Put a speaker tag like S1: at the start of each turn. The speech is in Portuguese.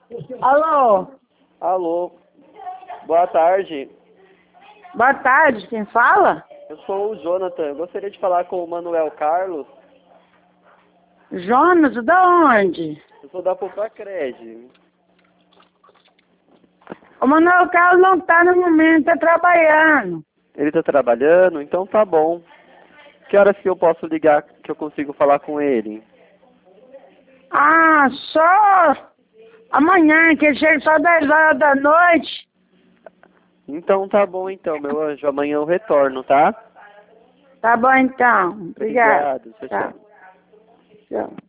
S1: Alô?
S2: Alô, boa tarde.
S1: Boa tarde, quem fala?
S2: Eu sou o Jonathan. Eu gostaria de falar com o Manuel Carlos.
S1: Jonas, da onde?
S2: Eu sou da Pupacred.
S1: O Manuel Carlos não tá no momento, tá trabalhando.
S2: Ele está trabalhando? Então tá bom. Que horas que eu posso ligar que eu consigo falar com ele?
S1: Ah, só amanhã, que chega só 10 horas da noite.
S2: Então tá bom então, meu anjo. Amanhã eu retorno, tá?
S1: Tá bom então. Obrigada.
S2: Obrigado. Tchau, tchau.
S1: Tchau.